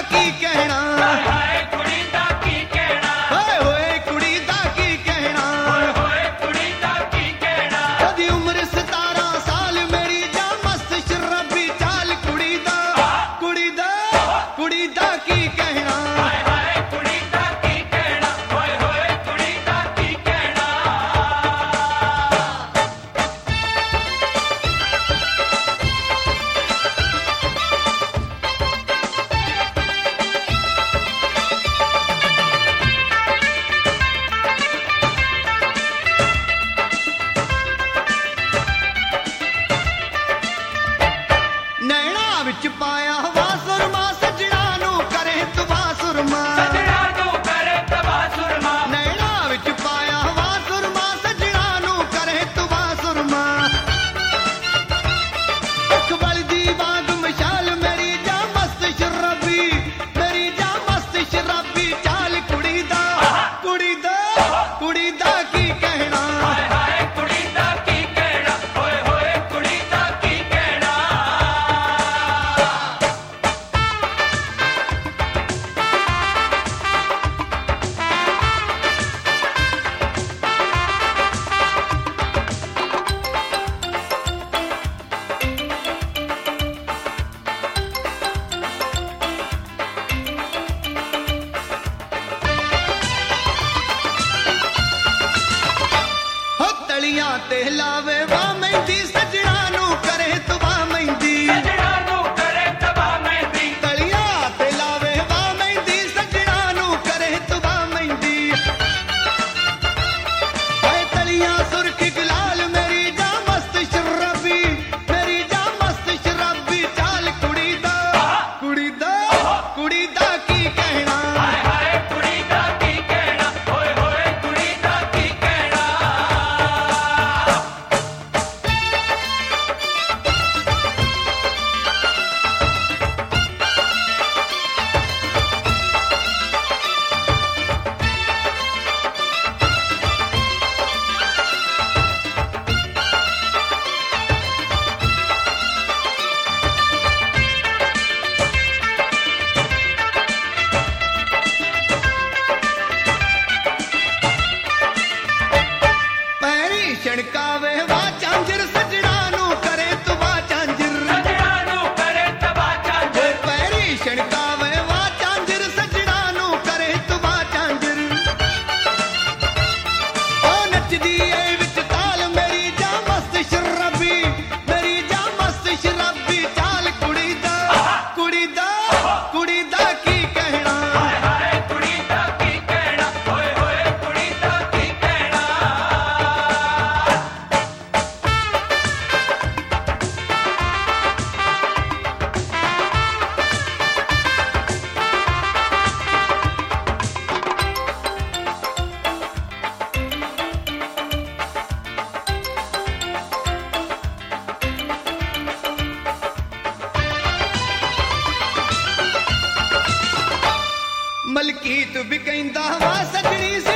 ਕੀ ਕਹਿਣਾ, ਹਾਏ ਕੁੜੀ ਦਾ ਕੀ ਕਹਿਣਾ, ਓਏ ਹੋਏ ਕੁੜੀ ਦਾ ਕੀ ਕਹਿਣਾ, ਹੋਏ ਕੁੜੀ ਦਾ ਕੀ ਕਹਿਣਾ। ਉਹਦੀ ਉਮਰ 17 ਸਾਲ ਮੇਰੀ ਜਾਂ ਮਸਤ ਸ਼ਰਾਬੀ ਚਾਲ ਕੁੜੀ ਦਾ ਕੀ ਕਹਿਣਾ। ਹਾਏ ਕੁੜੀ ਦਾ ਕੀ ਕਹਿਣਾ, ਹੋਏ ਕੁੜੀ ਦਾ ਕੀ ਕਹਿਣਾ। ਨੈਣਾ ਵਿੱਚ ਪਾਇਆ ਹਵਾ ਸੁਰਮਾ ਸੱਜਣਾ ਨੂੰ ਕਰੇ ਤਬਾਹ ਸੁਰਮਾ, ਸੱਜਣਾ ਨੂੰ ਕਰੇ ਤਬਾਹ ਸੁਰਮਾ, ਨੈਣਾ ਵਿੱਚ ਪਾਇਆ ਹਵਾ ਸੁਰਮਾ ਸੱਜਣਾ ਨੂੰ ਕਰੇ ਤਬਾਹ ਸੁਰਮਾ। ਅੱਖ ਬਲਦੀ ਵਾਂਗ ਮਸ਼ਾਲ ਮੇਰੀ ਜਾਂ ਮਸਤ ਸ਼ਰਾਬੀ, ਮੇਰੀ ਜਾਂ ਮਸਤ ਸ਼ਰਾਬੀ ਚਾਲ ਕੁੜੀ ਦਾ ਕੀ ਕਹਿਣਾ। ਹਾਏ ਕੁੜੀ ਦਾ ਕੀ ਕਹਿਣਾ, ਹੋਏ ਕੁੜੀ ਦਾ ਕੀ ਕਹਿਣਾ। ਹੋ ਤਲੀਆਂ ਤੇ ਲਾਵੇ ਵਾ ਮਹਿੰਦੀ ਸੱਜਣਾ ਨੂੰ ਕਰੇ ਤਬਾਹ ਮਹਿੰਦੀ, ਸੱਜਣਾ ਨੂੰ ਕਰੇ ਤਬਾਹ ਮਹਿੰਦੀ, ਤਲੀਆਂ ਤੇ ਲਾਵੇ ਵਾ ਮਹਿੰਦੀ ਸੱਜਣਾ ਨੂੰ ਕਰੇ ਤਬਾਹ ਮਹਿੰਦੀ। ਹਾਏ ਤਲੀਆਂ ਸੁਰਖ ਗੁਲਾਲ ਮੇਰੀ ਜਾਂ ਮਸਤ ਸ਼ਰਾਬੀ, ਮੇਰੀ ਜਾਂ ਮਸਤ ਸ਼ਰਾਬੀ ਚਾਲ ਕੁੜੀ ਦਾ ਕੀ ਕਹਿਣਾ। ਹਾਏ ਕੁੜੀ ਦਾ ਕੀ ਕਹਿਣਾ, ਹੋਏ ਕੁੜੀ ਦਾ ਕੀ ਕਹਿਣਾ। ਪੈਰੀ ਛਣਕਾਵੇ ਵਾ ਝਾਂਜਰ ਸੱਜਣਾ ਨੂੰ ਕਰੇ ਤਬਾਹ ਝਾਂਜਰ, ਸੱਜਣਾ ਨੂੰ ਕਰੇ ਤਬਾਹ ਝਾਂਜਰ, ਪੈਰੀ ਛਣਕਾਵੇ ਵਾ ਝਾਂਜਰ ਸੱਜਣਾ ਨੂੰ ਕਰੇ ਤਬਾਹ ਝਾਂਜਰ। ਉਹ ਨੱਚਦੀ ਏ ਵਿੱਚ ਤਾਲ ਮੇਰੀ ਜਾਂ ਮਸਤ ਸ਼ਰਾਬੀ, ਮੇਰੀ ਜਾਂ ਮਸਤ ਸ਼ਰਾਬੀ ਚਾਲ ਕੁੜੀ ਦਾ ਕੀ ਕਹਿਣਾ। ਹਾਏ ਕੁੜੀ ਦਾ ਕੀ ਕਹਿਣਾ, ਹੋਏ ਕੁੜੀ ਦਾ ਕੀ ਕਹਿਣਾ। ਮਲਕੀਤ ਵੀ ਕਹਿੰਦਾ ਵਾ ਸੱਜਣੀ